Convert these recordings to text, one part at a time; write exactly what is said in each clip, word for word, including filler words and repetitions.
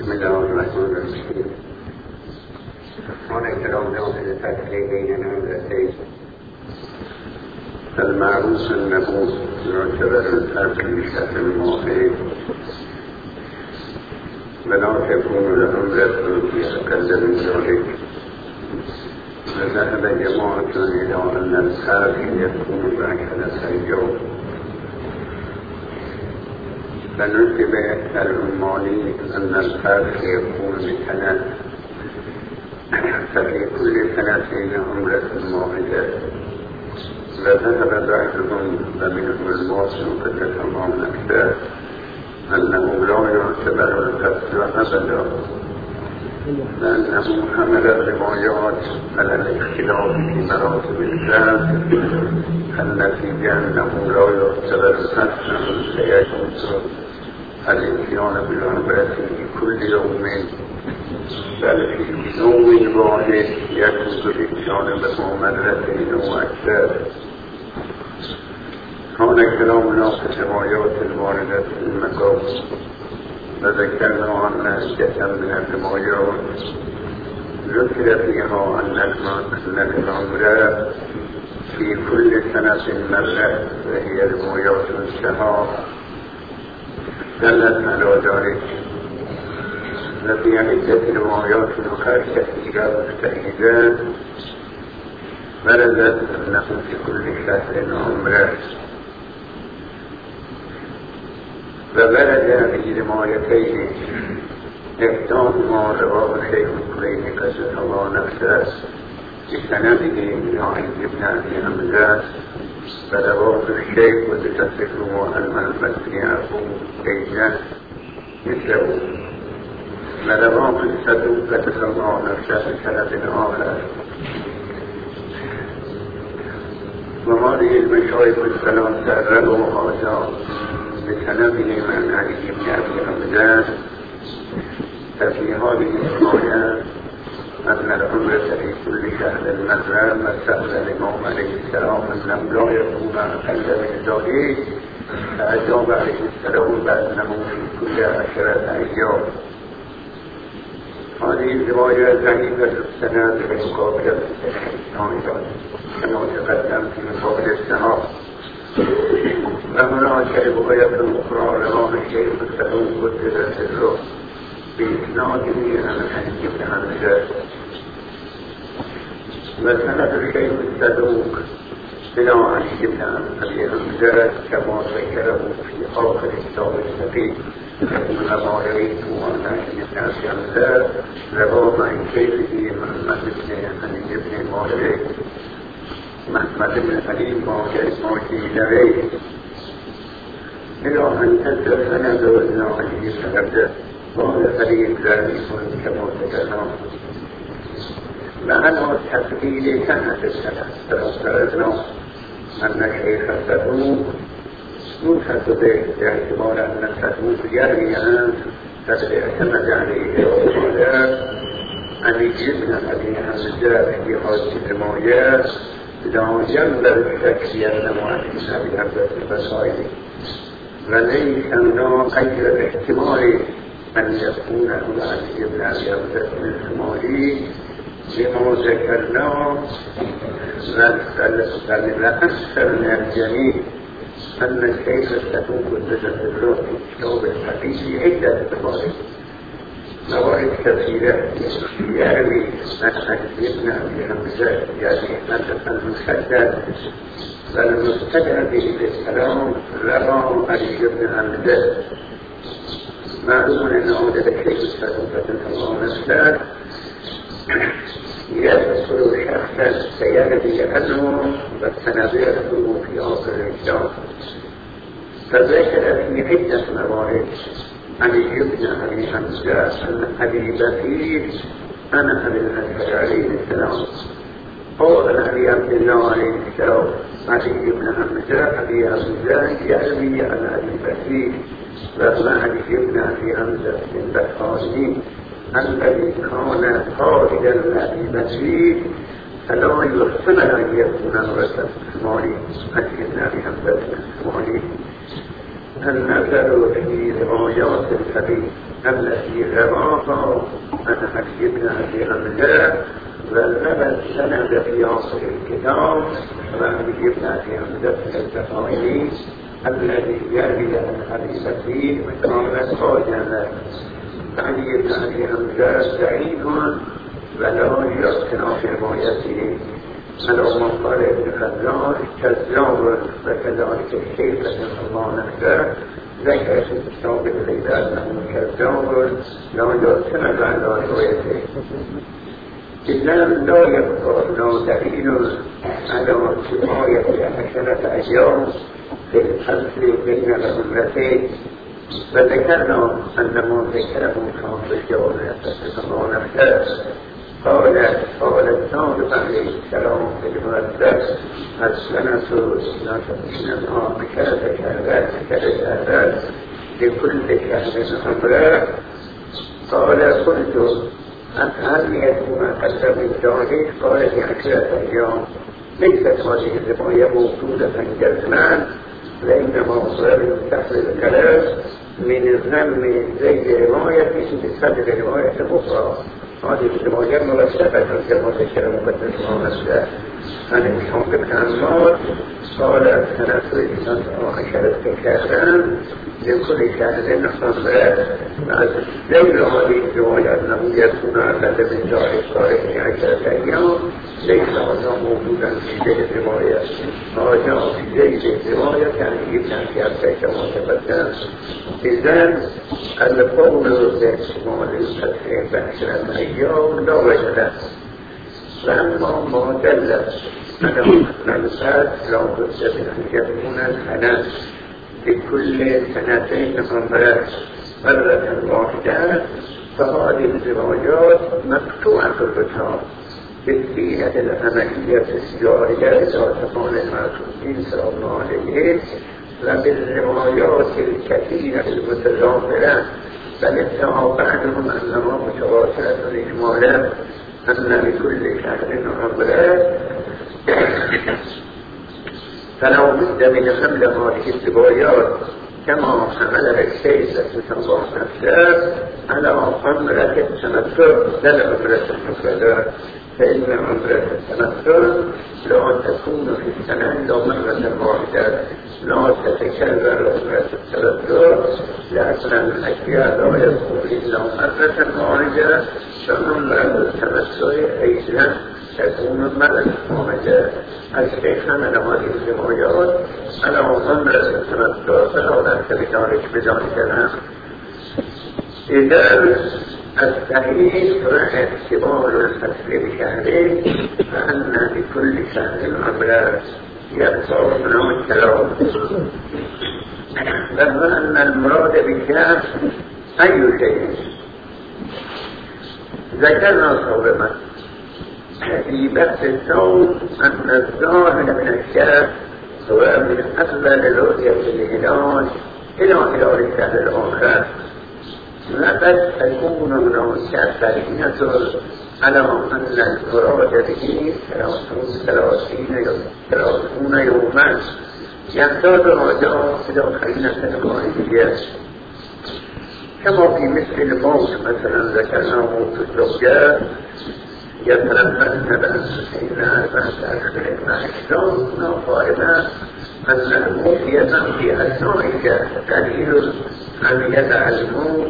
بسم الله الرحمن الرحیم. آن کرام ناصر تفریح بین نمرتین المعروس النبوس يعتبر الفرق بشكل الموحد ولا تكون لأمرة في أقل من ذلك. وذهب جماعة إلى أن الفرق يكون بعشرة أيام، فنسب العمالي أن الفرق يكون بسنة، ففي كل سنتين عمرة واحدة. وذهب بعضهم ومنهم الواصل فتكلم أكثر أنه لا يعتبر القتل أبدا، لأنه حمل الروايات على الاختلاف في مراتب الذات التي أنه لا يعتبر قتلا سيجوز الاتيان بالعمرة في كل يوم، بل في يوم واحد يجوز الاتيان بها مرتين وأكثر. كان كلامنا في الروايات الواردة في المقام، وذكرنا عن عدة من الروايات ذكر فيها أن العمرة في كل سنة مرة، وهي روايات سهام دلت على ذلك. وفي عدة روايات أخرى كثيرة مستعيدة وردت أنه في كل شهر عمرة. وورد في روايتين إحداهما رواه شيخ الكليني قصة الله نفسه بسنده إلى علي بن أبي حمزة، ورواه الشيخ وتصدقه المنبسي أبو بينة مثله، ورواه الصدوق قصة الله نفسه بسند آخر. وهذه المشايخ الثلاثة رووا هذا بسنده من علي بن أبي حمزة. ففي هذه الرواية أن العمرة في كل شهر مرة، وسأل الإمام عليه السلام أنه لا يكون أقل من ذلك، فأجاب عليه السلام بأنه في كل عشرة أيام. هذه الرواية ضعيفة السند بمقابلة السند كما تقدم في مقابل السند. وهناك رواية أخرى رواه الشيخ الصدوق قدس سره بإسناده عن علي بن حمزة، وسند الشيخ الصدوق إلى علي بن أبي حمزة كما ذكره في آخر كتاب السفيه. كما رأيت أن علي بن أبي حمزة رواه عن شيخه محمد بن علي بن مالك محمد بن علي ماجدي إلى أن تنزل سند إلى علي بن حمزة، وهذا حديث ضعيف كما ذكرنا. مع أنه تفصيل سنة السنة، فافترضنا أن الشيخ الصدوق يوصف به باعتبار أن الصدوق يروي عنه، فقد اعتمد عليه وقال أن يجبنا أبي حمزة في هذه الروايات لا ينبغي الشك أنه عن أبي حمزة البصائري، وليس هناك غير احتمال أن يكون هو علي بن أبي حمزة البصائري لما ذكرناه. بل أكثر من الجميع أن الشيخ الصدوق قدس سره في كتاب الحديث عدة مواردٍ موارد كثيرة يروي عن علي بن أبي حمزة، يعني مثلا المسدد والمستدعى به السلام رواه علي بن حمزة. معلوم أن عودة الشيخ الصدوق قدس الله نفسه يذكر شخصا سيروي عنه وسنذكره في آخر الكتاب. فذكر في عدة موارد علي بن أبي حمزة أن أبي بكير أنا أبي الأسفل عليه السلام قال أبي عبد الله عليه السلام علي بن حمزة أبي حمزة يروي عن أبي بكير، وهو علي بن أبي حمزة بن بكاري الذي كان قائدا لأبي بكير، فلا يحتمل أن يكون الرسل الإسماعيلي علي بن أبي حمزة الإسماعيلي. النظر في روايات الحديث التي رواها عن حكي بن أبي حمزة وروى السند في آخر الكتاب عن حكي بن أبي حمزة الزفاري الذي يروي عن أبي بكر وقال قال علي بن أبي حمزة سعيد ولا يقتنع في روايته على مقال ابن خزان كذاب وكذلك الشيخ رحمه الله نفسه ذكر في كتاب الليلة أنه كذاب لا يقتنع على روايته إلا لا يبقى له دليل على كفاية عشرة أيام في الحمل بين العمرتين فذكرنا أن ما ذكره كان بالجواب رحمه الله نفسه قال قال الصادق عليه السلام في المقدس السنة لا تكون عامشة شهرات كالشهرات لكل شهر عمره قال قلت هل يكون قدر من ذلك؟ قال في عشرة أيام ليست هذه الرواية موجودة جزما وإنما صار تحت الكلام من الذم زي رواية بسبب رواية أخرى هذه الرواية مرتبة كما ذكر مقدس الله عن الحمد بن عمار قال سنة عشرة شهرا لكل شهر عمره لولا هذه الرواية أنه يكون أقل من ذلك صار في عشرة أيام ليس هذا موجودا في ذيل الرواية هذا في ذيل الرواية كان يبنى في عشرة كما تقدم إذن القول باحتمال الفتح بعشرة أيام لا وجه له فأما ما دل على أن الفات لا بد من أن يكون الحنان بكل سنتين عمره مرة واحدة فهذه الروايات مقطوعة الرتاب بالبيئة العملية السيارية إذا تكون المعصومين صلى الله عليه وبالروايات الكثيرة المتضافرة بل ادعى بعضهم أنها متواصلة إجمالا أن لكل شهر عمره فلو بد من حمل هذه الروايات كما حملها الشيخ رحمه الله نفسه على عمرة التمتع لا عمرة المفردات فإن عمرة التمتع لا تكون في السنة إلا مرة واحدة لا تتكرر عمرة التمتع لأن الأشياء لا يكون إلا مرة واحدة فعمرة التمتع أيضا تكون مرة واحدة الشيخ حمل هذه الروايات على عمرة التمتع فلا بأس بذلك بذلك الأمر إذا الصحيح اعتبار الفصل بشهرين فأن لكل شهر عمره يقصر منه الكلام فما أن المراد بالشهر أي شيء ذكرنا صوبا في بحث الصوم أن الظاهر من الشهر هو من أفضل رؤية الهلال إلى هلال الشهر الآخر لقد تكون هناك بينة على أن المراد به ثلاثون يوما يحتاج هذا إلى قرينة خارجية كما في مثل الموت مثلا ذكرنا موت الزوجة يتلمس بأن أربعة أشهر مع الشام نقاربة أن الموت يتم في أثنائك دليل أن يدع الموت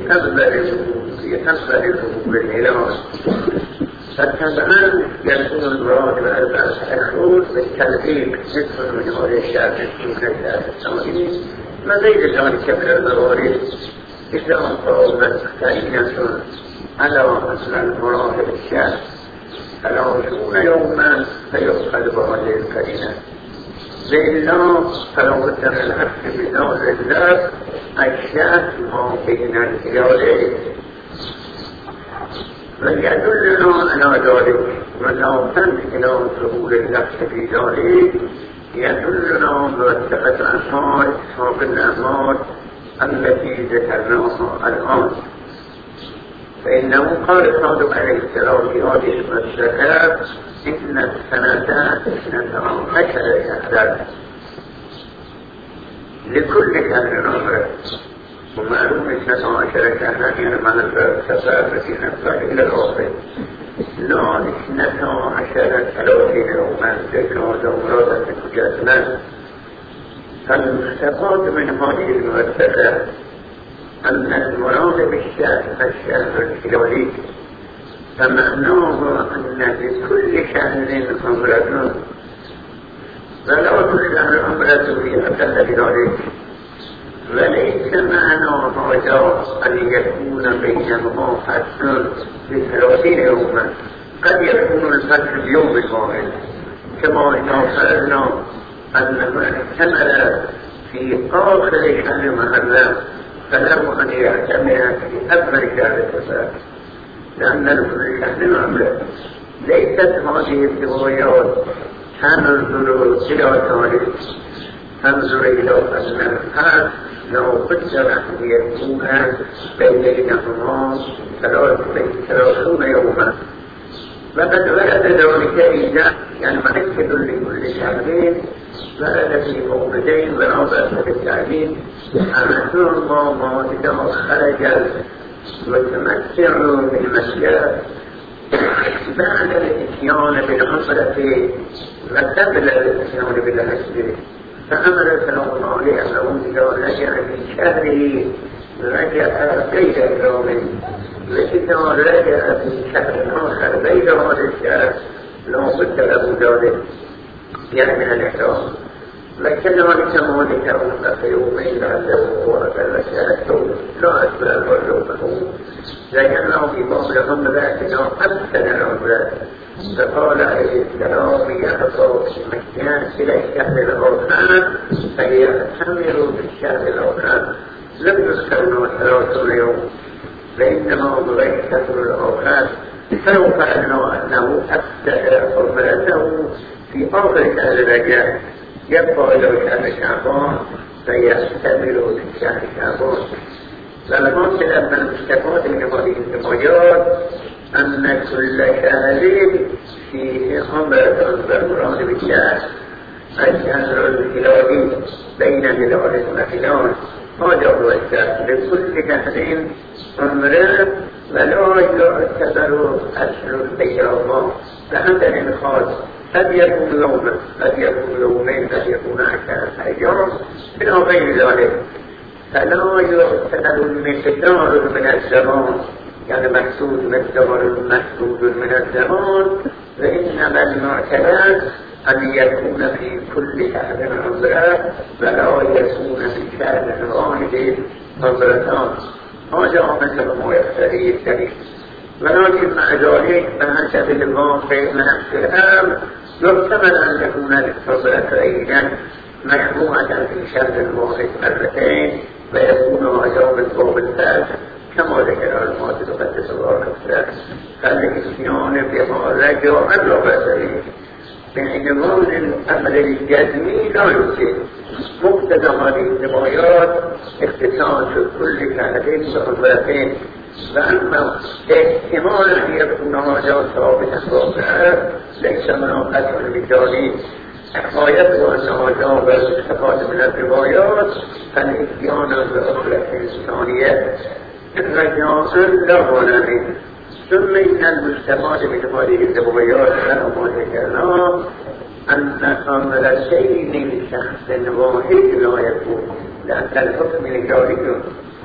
يتقبل الهبوب الهلال فطبعا يكون المراد بأربعة أشهر بالتلقيق نصف من هذا الشهر من الشهر الثاني وغير ذلك من الموارد إذا قامت قرينة على أصل المراد بالشهر ثلاثون يوما فيؤخذ بهذه القرينة لله فلو بد من العبد بنور الله الشهر ما بين الهلالين ويدلنا على ذلك ولو تنحل ظهور النفس في ذلك يدلنا مرتبة أعمال أصحاب الأعمال التي ذكرناها الآن فإنه قال الصادق عليه السلام في هذه المسألة إن السنة اثنتا عشر شهرا لكل شهر عمره ومعلوم اثنتا عشر شهرا يعني من السفر في نفسه إلى الآخر لا اثنتا عشر ثلاثين يوما ذكرى مرادة مجازمة. فالمستفاد من هذه المؤسسة أن المراد بالشهر الشهر الهلالي، فمعناه أن لكل شهر عمرة ولا كل شهر عمرة في أقل ذلك، وليس معنى هذا أن يكون بينهما فصل بثلاثين يوما، قد يكون الفصل اليوم الواحد كما إذا فرضنا أنه احتمل في آخر شهر محرم فله أن يعتمد في أول شهر صفر، لأن كل شهر عمرة. ليست هذه الروايات تنظر إلى تاريخ، تنظر إلى أن الفرق لو قدر أن يكون بينهما ثلاثون يوما. وقد ورد ذلك إذا يعني مؤكد لكل شهرين، ورد في موضعين ورابط في التعليم أمثل ما إذا خرج وتمتع بالمسجد بعد الاتيان بالعمرة وقبل الاتيان بالحج، فأمر صلى الله عليه وسلم إذا رجع في شهره رجع غير إكرام، وإذا رجع في شهر آخر غير هذا الشهر لا بد له ذلك يعني من الإحرام. لكن ذلك مالك أوقف يومين عنده وأكل شهرته لا أسباب وجوبه، لكنه في مولهم ذاتنا أبسل العمرة، فقال عليه السلام يحضر مكان إلى الشهر الآخر فيعتمر في الشهر الآخر. لم يذكروا ثلاثون يوم فإنما بغير الشهر الآخر، سوف أنه أبسل عمرته في آخر شهر رجب يبقى إلى شهر شعبان فيعتمر في شهر شعبان. فالمنطق أن المستفاد من هذه الروايات أن كل شهر فيه عمرة بالمراد بالشهر الشهر الهلالي بين هلال وهلال، هذا هو الشهر. لكل شهر عمرة ولا يعتبر أشهر الأيام، فعندنا الخاص قد يكون يوما قد يكون يومين قد يكون عشرة أيام إلى غير ذلك، فلا يعتبر المقدار من الزمان يعني محسوب مقدار محسوب من الزمان، وإنما المعتبر أن يكون في كل شهر عمرة ولا يكون في شهر واحد عمرتان. هذا مثل ما يقتضي الدليل. ولكن مع ذلك فحسب الواقع من الكلام يحتمل أن تكون العمرتين مشروعة في شهر واحد مرتين ويكون هذا من فوق الفرد كما ذكر المعتد قدس الله نفسه، فالإتيان بما رجع الرغبة بعنوان الأمر الجزمي لا يمكن. مقتضى هذه الروايات اختصاص كل شهرين بعمرتين، وأما احتمال أن يكون هذا ثابتا واقعا ليس مناقضا لذلك. حكايته أن هذا بالاستفادة من الروايات فالإتيان بأخرى الإنسانية الرجاء لا غنى. ثم إن المستفاد من هذه الروايات كما ذكرنا أن عمرتين لشخص واحد لا يكون، لأن الحكم لذلك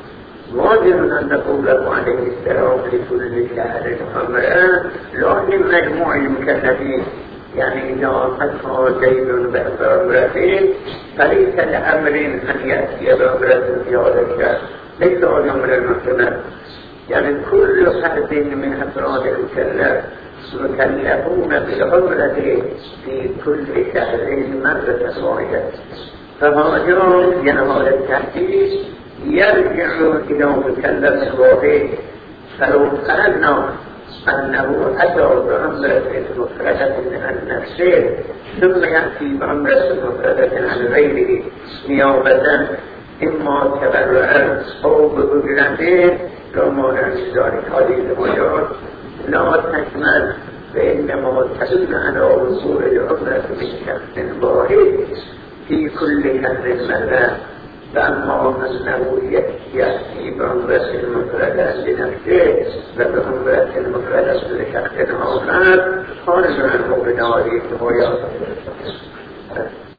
واجب أن نقول عليه السلام لكل شهر عمرة لكن مجموع المكلفين، يعني إذا أخذها زيد بعمرتين فليس لأمر أن يأتي بعمرة في هذا الشهر، ليس هذا من المحتمل. يعني كل فرد من أفراد المكلف مكلفون بالعمرة في كل شهر مرة واحدة، فهذا يعني هذا التحديد يرجع إلى مكلف واحد. فلو قلنا أنه أتى بعمرة مفردة عن نفسه ثم يأتي بعمرة مفردة عن غيره نيابة إما تبرعا أو بأجرته كما ذلك هذه الروايات لا تشمل، فإنما تدل على وصول العمرة من شخص واحد في كل شهر مرة و اما از نبویت یأتی به امرت المفرد از بنفسه و به امرت المفرد از بشخص آخر خارج عن مورد عالی که باید